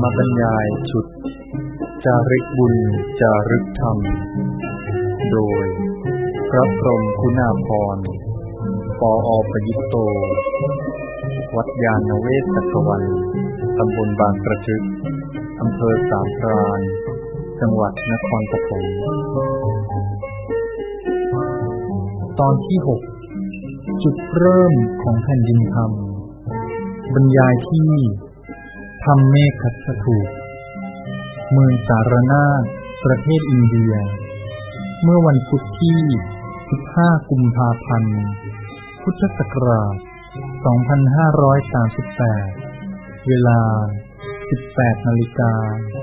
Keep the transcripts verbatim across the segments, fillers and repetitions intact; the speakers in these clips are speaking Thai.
รมบรรยายชุดจาริกบุญจารึกธรรมโดยพระพรหมคุณาภรณ์ปอ.ปยิตโตวัดยานเวศกวันตำบลบางกระจึกอำเภอสามพรานจังหวัดนครปฐมตอนที่หกจุดเริ่มของแผ่นดินธรรมบรรยายที่ธรรมเมฆัสถูปเมืองสารนาถประเทศอินเดียเมื่อวันพุธที่สิบห้ากุมภาพันธ์พุทธศักราชสองพันห้าร้อยสามสิบแปดเวลา สิบแปดนาฬิกา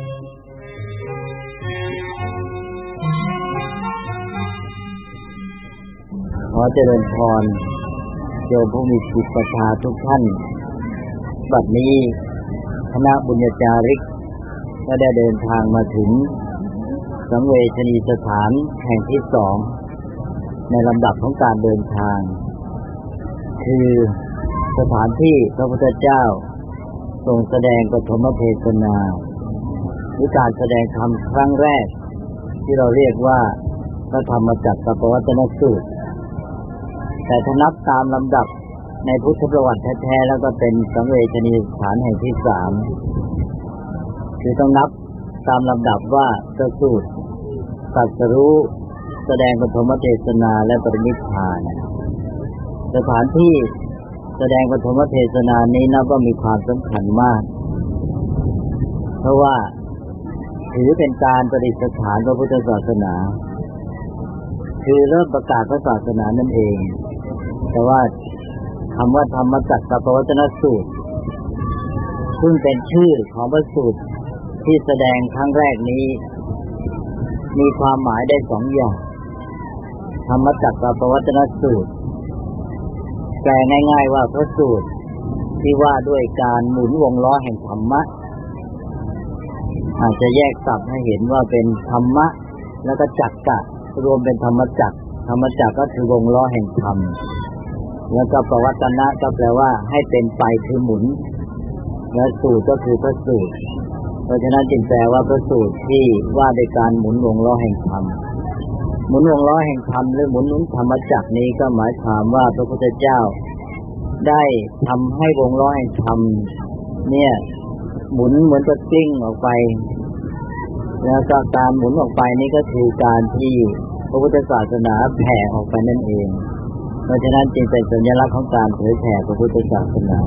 ขอเจริญพรโยมผู้มีจิตศรัทธาทุกท่านบัดนี้คณะบุญญาจาริกก็ได้เดินทางมาถึงสังเวชนียสถานแห่งที่สองในลำดับของการเดินทางคือสถานที่พระพุทธเจ้าทรงแสดงปฐมเทศนาหรือการแสดงธรรมครั้งแรกที่เราเรียกว่าพระธรรมจักรปวัตตนสูตรแต่ถ้านับตามลำดับในพุทธประวัติแท้ๆแล้วก็เป็นสังเวชนียสถานแห่งที่สามคือต้องนับตามลำดับว่าประสูติตรัสรู้แสดงปฐมเทศนาและปรินิพพานสถานที่แสดงปฐมเทศนานี้นับว่ามีความสำคัญมากเพราะว่าถือเป็นการประดิษฐานพระพุทธศาสนาคือเริ่มประกาศพระศาสนานั่นเองแต่ว่าคำว่าธรรมจักรปวัตตนสูตรซึ่งเป็นชื่อของพระสูตรที่แสดงครั้งแรกนี้มีความหมายได้สองอย่างธรรมจักรปวัตตนสูตรแปลง่ายๆว่าพระสูตรที่ว่าด้วยการหมุนวงล้อแห่งธรรมะอาจจะแยกศัพท์ให้เห็นว่าเป็นธรรมะแล้วก็จักกะรวมเป็นธรรมจักรธรรมจักรก็คือวงล้อแห่งธรรมแล้วก็ปวัตตนะก็แปลว่าให้เป็นไปคือหมุนและสูตรก็คือพระสูตรเพราะฉะนั้นจึงแปลว่าพระสูตรที่ว่าด้วยการหมุนวงล้อแห่งธรรมหมุนวงล้อแห่งธรรมหรือหมุนธรรมจักรนี้ก็หมายความว่าพระพุทธเจ้าได้ทำให้วงล้อแห่งธรรมเนี่ยหมุนเหมือนจะกลิ้งออกไปแล้วก็การหมุนออกไปนี้ก็คือการที่พระพุทธศาสนาแผ่ออกไปนั่นเองเพราะฉะนั้นจึงเป็นสัญลักษณ์ของการเผยแผ่พระพุทธศาสนา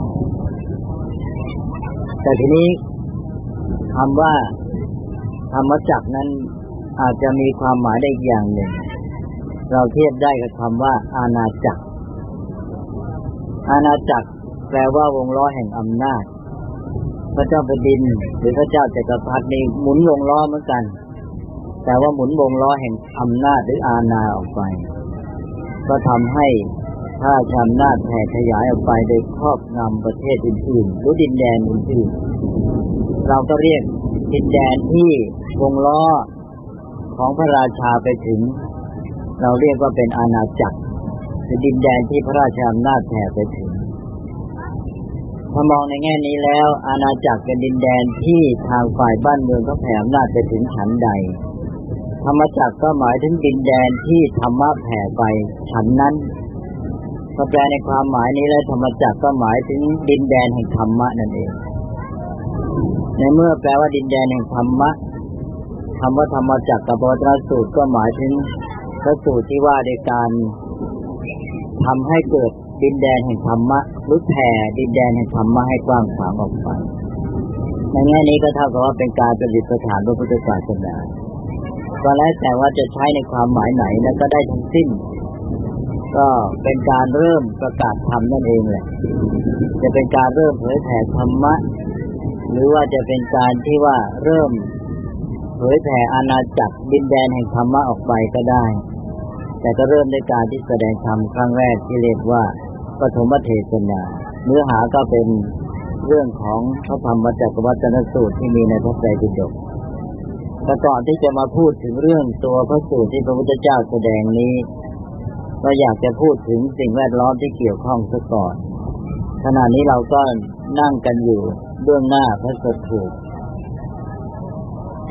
แต่ทีนี้คำว่าธรรมจักรนั้นอาจจะมีความหมายได้อีกอย่างหนึ่งเราเทียบได้กับคำว่าอาณาจักรอาณาจักรแปลว่าวงล้อแห่งอำนาจพระเจ้าแผ่นดินหรือพระเจ้าจักรพรรดินี่หมุนวงล้อเหมือนกันแต่ว่าหมุนวงล้อแห่งอำนาจหรืออาณาออกไปก็ทำให้พระราชอำนาจแผ่ขยายออกไปโดยครอบงำประเทศอื่นๆหรือดินแดนอื่นๆเราก็เรียกดินแดนที่วงล้อของพระราชาไปถึงเราเรียกว่าเป็นอาณาจักรคือดินแดนที่พระราชอำนาจแผ่ไปถึงถ้ามองในแง่นี้แล้วอาณาจักรเป็นดินแดนที่ทางฝ่ายบ้านเมืองก็แผ่อำนาจไปถึงฉันใดธรรมจักรก็หมายถึงดินแดนที่ธรรมะแผ่ไปฉันนั้นก็แปลในความหมายนี้แล้วธรรมจักรก็หมายถึงดินแดนแห่งธรรมะนั่นเองในเมื่อแปลว่าดินแดนแห่งธรรมะคำว่าธรรมจักรกับปวัตตนสูตรก็หมายถึงพระสูตรที่ว่าด้วยการทำให้เกิดดินแดนแห่งธรรมะหรือแผ่ดินแดนแห่งธรรมะให้กว้างขวางออกไปในแง่นี้ก็เท่ากับว่าเป็นการประดิษฐานพระพุทธศาสนาก็แล้วแต่ว่าจะใช้ในความหมายไหนแล้วก็ได้ทั้งสิ้นก็เป็นการเริ่มประกาศธรรมนั่นเองแหละจะเป็นการเริ่มเผยแผ่ธรรมะหรือว่าจะเป็นการที่ว่าเริ่มเผยแผ่อาณาจักรดินแดนแห่งธรรมะออกไปก็ได้แต่ก็เริ่มด้วยการที่แสดงธรรมครั้งแรกที่เรียกว่าปฐมเทศนาเนื้อหาก็เป็นเรื่องของพระธรรมจักรวัตตนสูตรที่มีในพระไตรปิฎกแต่ก่อนที่จะมาพูดถึงเรื่องตัวพระสูตรที่พระพุทธเจ้าแสดงนี้ก็อยากจะพูดถึงสิ่งแวดล้อมที่เกี่ยวข้องซะก่อนขณะนี้เราก็นั่งกันอยู่เบื้องหน้าพระสถูป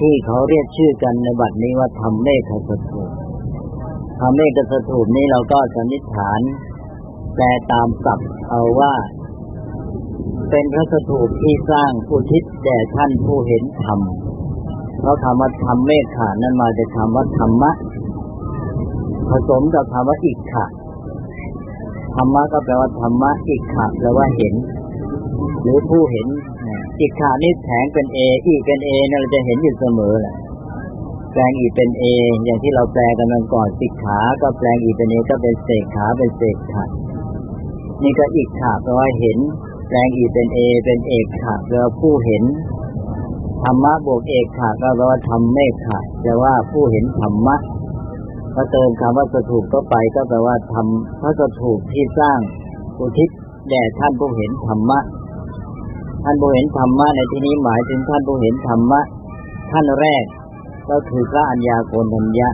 ที่เขาเรียกชื่อกันในบัดนี้ว่าธรรมเมฆสถูปธรรมเมฆสถูปนี้เราก็สันนิษฐานแปลตามศัพท์เอาว่าเป็นพระสถูปที่สร้างอุทิศแด่ท่านผู้เห็นธรรมเพราะคำว่าธรรมเมฆขานั้นมาจากคำว่าธรรมะผสมกับคำว่าอิกขะธรรมะก็แปลว่าธรรมะอิกขะแปลว่าเห็นหรือผู้เห็นอิกขะนี่แผงเป็นเออีเป็นเอเนี่ยเราจะเห็นอยู่เสมอแหละแปลงอีเป็นเออย่างที่เราแปลกันมาก่อนสิกขาก็แปลงอีเป็นเอก็เป็นเสกขาเป็นเสกขะนี่ก็อิกขะแปลว่าเห็นแปลงอีเป็นเอเป็นเอกขะแปลว่าผู้เห็นธรรมะบวกเอกขะก็แปลว่าธรรมเมฆขะแปลว่าผู้เห็นธรรมะก็เติมคำว่าสถูปเข้าไปก็แปลว่าธรรมพระสถูปที่สร้างอุทิศแด่ท่านผู้เห็นธรรมะท่านผู้เห็นธรรมะในที่นี้หมายถึงท่านผู้เห็นธรรมะท่านแรกก็คือพระอัญญาโกณฑัญญะ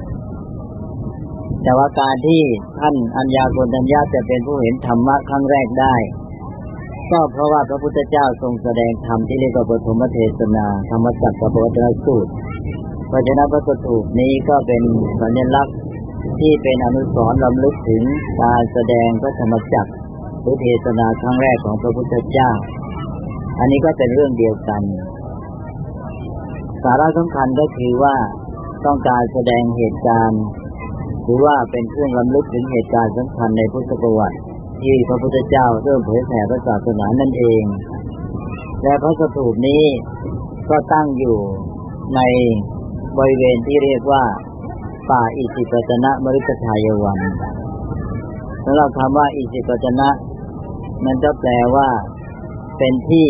แต่ว่าการที่ท่านอัญญาโกณฑัญญะจะเป็นผู้เห็นธรรมะครั้งแรกได้ก็เพราะว่าพระพุทธเจ้าทรงแสดงธรรมที่เรียกว่าปฐมเทศนาธรรมจักรกับปวัตตนสูตรเพราะฉะนั้นพระสถูปนี้ก็เป็นสัญลักษณ์ที่เป็นอนุสรณ์รำลึกถึงการแสดงพระธรรมจักรหรือเทศนาครั้งแรกของพระพุทธเจ้าอันนี้ก็เป็นเรื่องเดียวกันสาระสำคัญก็คือว่าต้องการแสดงเหตุการณ์หรือว่าเป็นเครื่องรำลึกถึงเหตุการณ์สำคัญในพุทธประวัติที่พระพุทธเจ้าเริ่มเผยแผ่พระศาสนานั่นเองและพระสถูปนี้ก็ตั้งอยู่ในบริเวณที่เรียกว่าป่าอิสิปตนมฤคทายวันสำหรับคำว่าอิสิปตนะมันก็แปลว่าเป็นที่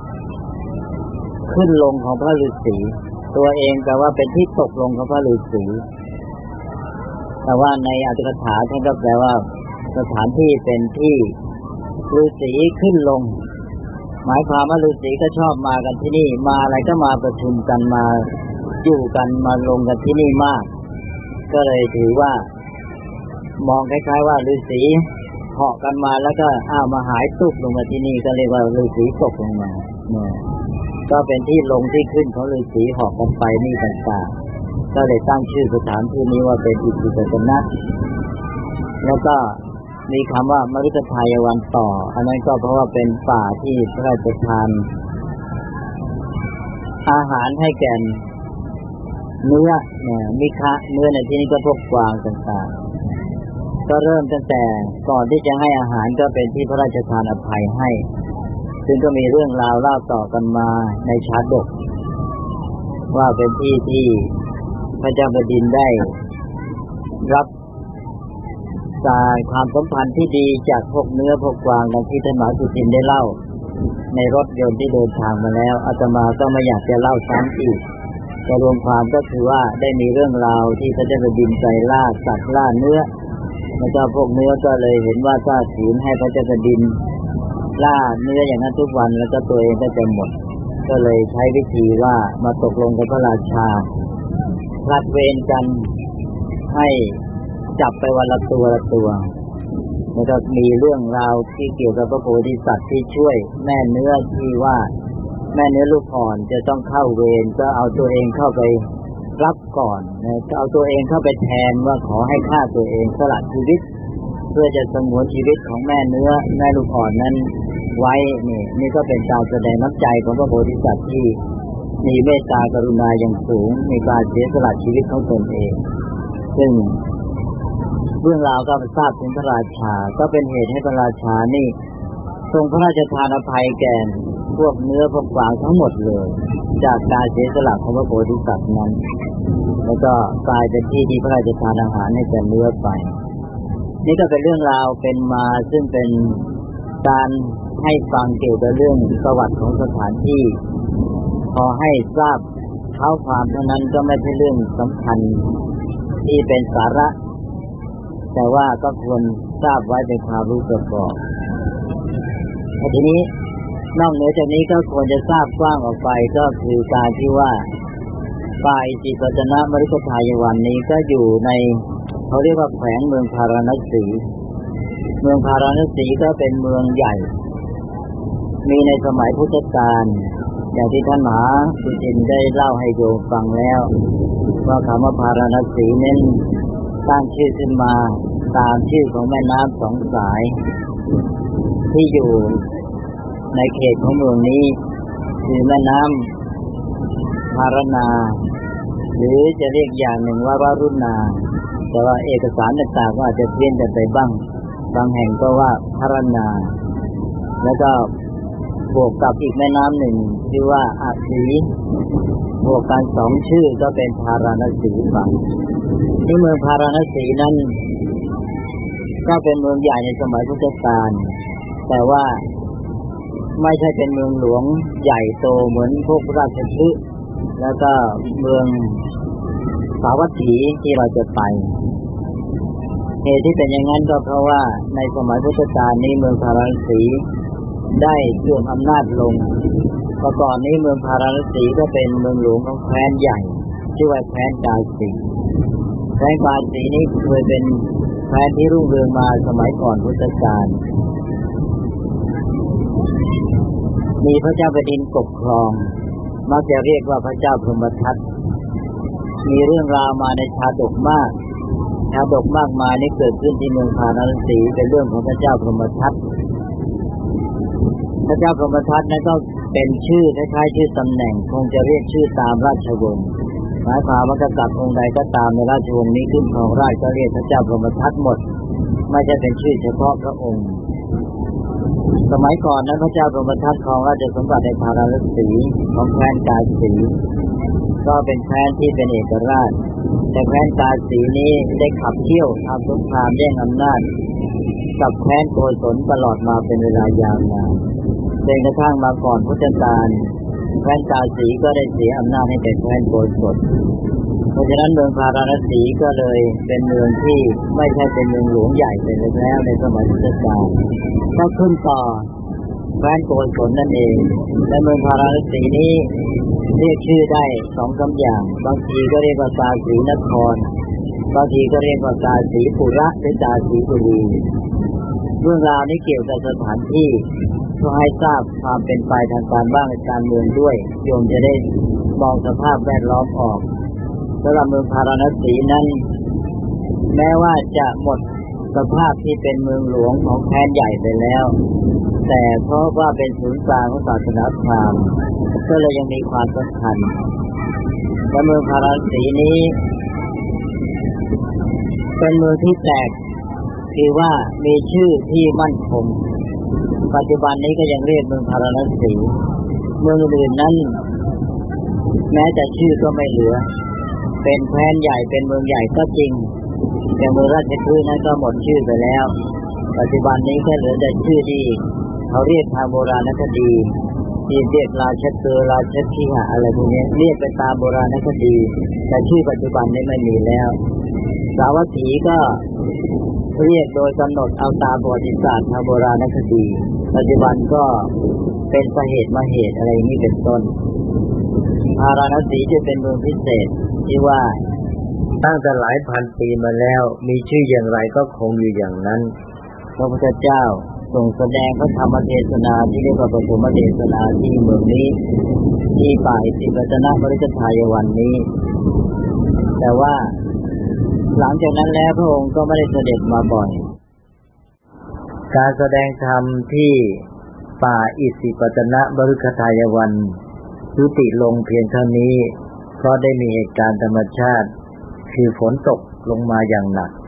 ขึ้นลงของพระฤาษีตัวเองแปลว่าเป็นที่ตกลงของพระฤาษีแต่ว่าในอรรถกถาท่านก็แปลว่าสถานที่เป็นที่ฤาษีขึ้นลงหมายความว่าฤาษีก็ชอบมากันที่นี่มาอะไรก็มาประชุมกันมาอยู่กันมาลงกันที่นี่มากก็เลยถือว่ามองคล้ายๆว่าฤาษีเหาะกันมาแล้วก็อ้าวมาหายตุบลงมาที่นี่ก็เรียกว่าฤาษีตกลงมาเนี่ยก็เป็นที่ลงที่ขึ้นของฤาษีเหาะกันไปนี่ต่างๆก็เลยตั้งชื่อสถานที่นี้ว่าเป็นอิสิปตนะแล้วก็มีคำว่ามฤคทายวันต่ออันนั้นก็เพราะว่าเป็นป่าที่พระราชทานอาหารให้แก่เนื้อเนี่ยมิคะเนื้อในที่นี้ก็พวกกวางต่างๆก็เริ่มตั้งแต่ก่อนที่จะให้อาหารก็เป็นที่พระราชทานอภัยให้ซึ่งก็มีเรื่องราวเล่าต่อกันมาในชาดกว่าเป็นที่ที่พระเจ้าแผ่นดินได้รับสายความสัมพันธ์ที่ดีจากพวกเนื้อพวกกวางดังที่ท่านมหาสุทินได้เล่าในรถยนต์ที่เดินทางมาแล้วอาตมาก็ไม่อยากจะเล่าซ้ำอีกแต่รวมความก็คือว่าได้มีเรื่องราวที่พระเจ้าแผ่นดินใจล่าสัตว์ล่าเนื้อแล้วก็พวกเนื้อก็เลยเห็นว่าถ้าขืนให้พระเจ้าแผ่นดินล่าเนื้ออย่างนั้นทุกวันแล้วก็ตัวเองก็จะหมดก็เลยใช้วิธีว่ามาตกลงกับพระราชาผลัดเวรกันให้จับไปวันละตัวละตัวแล้วก็มีเรื่องราวที่เกี่ยวกับพระโพธิสัตว์ที่ช่วยแม่เนื้อที่ว่าแม่เนื้อลูกอ่อนจะต้องเข้าเวรก็เอาตัวเองเข้าไปรับก่อนนะก็เอาตัวเองเข้าไปแทนว่าขอให้ฆ่าตัวเองสละชีวิตเพื่อจะสงวนชีวิตของแม่เนื้อแม่ลูกอ่อนนั้นไว้นี่นี่ก็เป็นการแสดงน้ำใจของพระโพธิสัตว์ที่มีเมตตากรุณาอย่างสูงในการเสียสละชีวิตของตนเองซึ่งเรื่องราวก็ทราบถึงพระราชาก็เป็นเหตุให้พระราชานี่ทรงพระราชทานอภัยแก่พวกเนื้อพวกกวางทั้งหมดเลยจากการเสียสละของพระโพธิสัตว์นั้นแล้วก็กลายเป็นที่ที่พระราชทานอาหารให้แก่เนื้อไปนี่ก็เป็นเรื่องราวเป็นมาซึ่งเป็นการให้ฟังเกี่ยวกับเรื่องประวัติของสถานที่พอให้ทราบเท้าความเท่านั้นก็ไม่ใช่เรื่องสำคัญที่เป็นสาระแต่ว่าก็ควรทราบไว้เป็นความรู้ประกอบทีนี้นอกเหนือจากนี้ก็ควรจะทราบกว้างออกไปก็คือการที่ว่าป่าอิสิปตนมฤคทายวันนี้ก็อยู่ในเขาเรียกว่าแขวงเมืองพาราณสีเมืองพาราณสีก็เป็นเมืองใหญ่มีในสมัยพุทธกาลอย่างที่ท่านมหาสุจินได้เล่าให้โยมฟังแล้วว่าคำว่าพาราณสีนั้นตั้งชื่อขึ้นมาตามชื่อของแม่น้ำสองสายที่อยู่ในเขตของเมืองนี้คือแม่น้ำพารณาหรือจะเรียกอย่างหนึ่งว่าวารุณาแต่ว่าเอกสารต่างๆก็อาจจะเพี้ยนกันไปบ้างบางแห่งก็ว่าพารณาแล้วก็บวกกับอีกแม่น้ำหนึ่งชื่อว่าอาสีบวกกันสองชื่อก็เป็นพาราณสีฝั่งที่เมืองพาราณสีนั้นก็เป็นเมืองใหญ่ในสมัยพุทธกาลแต่ว่าไม่ใช่เป็นเมืองหลวงใหญ่โตเหมือนพวกราชคฤห์แล้วก็เมืองสาวัตถีที่เราจะไปเหตุที่เป็นอย่างนั้นก็เพราะว่าในสมัยพุทธกาลนี้เมืองพาราณสีได้เสื่อมอำนาจลงเมื่อก่อนนี้เมืองพาราณสีก็เป็นเมืองหลวงของแคว้นใหญ่ชื่อว่าแคว้นกาสีแคว้นกาสีนี้เคยเป็นแคว้นที่รุ่งเรืองมาสมัยก่อนพุทธกาลมีพระเจ้าแผ่นดินปกครองมักจะเรียกว่าพระเจ้าพรหมทัตมีเรื่องราวมาในชาดกมากชาดกมากมายนี้เกิดขึ้นที่เมืองพาราณสีเป็นเรื่องของพระเจ้าพรหมทัตพระเจ้าพรหมทัตนั้นก็เป็นชื่อคล้ายๆชื่อตำแหน่งคงจะเรียกชื่อตามราชวงศ์หมายความว่ากษัตริย์องค์ใดก็ตามในราชวงศ์นี้ขึ้นครองราชย์ก็เรียกพระเจ้าพรหมทัตหมดไม่ใช่เป็นชื่อเฉพาะพระองค์สมัยก่อนนั้นพระเจ้าพรหมทัตครองราชสมบัติในพาราณสีของแคว้นกาสีก็เป็นแคว้นที่เป็นเอกราชแต่แคว้นกาสีนี้ได้ขับเคี่ยวทำสงครามแย่งอำนาจกับแคว้นโกศลตลอดมาเป็นเวลายาวนานจนกระทั่งมาก่อนพุทธกาลแคว้นกาสีก็ได้เสียอำนาจให้แก่แคว้นโกศลเพราะฉะนั้นเมืองพาราณสีก็เลยเป็นเมืองที่ไม่ใช่เป็นเมืองหลวงใหญ่ไปแล้วในสมัยพุทธกาลก็ขึ้นต่อแคว้นโกศลนั่นเองและเมืองพาราณสีนี้เรียกชื่อได้สองสามอย่างบางทีก็เรียกว่ากาสีนครบางทีก็เรียกว่ากาสีปุระหรือกาสีบุรีเรื่องราวนี้เกี่ยวกับสถานที่เพื่อให้ทราบความเป็นไปทางการบ้านการเมืองด้วยโยมจะได้มองสภาพแวดล้อมออกสำหรับเมืองพาราณสีนั้นแม้ว่าจะหมดสภาพที่เป็นเมืองหลวงของแคว้นใหญ่ไปแล้วแต่เพราะว่าเป็นศูนย์กลางของศาสนาพราหมณ์ก็เลยยังมีความสำคัญและเมืองพาราณสีนี้เป็นเมืองที่แปลกคือว่ามีชื่อที่มั่นคงปัจจุบันนี้ก็ยังเรียกเมืองพาราณสีเมืองอื่นนั้นแม้แต่ชื่อก็ไม่เหลือเป็นแคว้นใหญ่เป็นเมืองใหญ่ก็จริงแต่เมืองราชคฤห์นั้นก็หมดชื่อไปแล้วปัจจุบันนี้แค่เหลือแต่ชื่อที่เขาเรียกทางโบราณคดีที่เรียกราชเกอราชคีหะอะไรพวกนี้เรียกไปตามโบราณคดีแต่ชื่อปัจจุบันนี้ไม่มีแล้วสาวัตถีก็เรียกโดยกำหนดเอาตามประวัติศาสตร์ทางโบราณคดีปัจจุบันก็เป็นสาเหตุมาเหตุอะไรนี้เป็นต้นพาราณสีจะเป็นเมืองพิเศษที่ว่าตั้งแต่หลายพันปีมาแล้วมีชื่ออย่างไรก็คงอยู่อย่างนั้นพระพุทธเจ้าทรงแสดงพระธรรมเทศนาที่เรียกว่าปฐมเทศนาที่เมืองนี้ที่ป่าอิสิปตนบริกทายวันนี้แต่ว่าหลังจากนั้นแล้วพระองค์ก็ไม่ได้เสด็จมาบ่อยการแสดงธรรมที่ป่าอิสิปตนบริกทายวันยุติลงเพียงเท่านี้เพราะได้มีเหตุการณ์ธรรมชาติคือฝนตกลงมาอย่างหนัก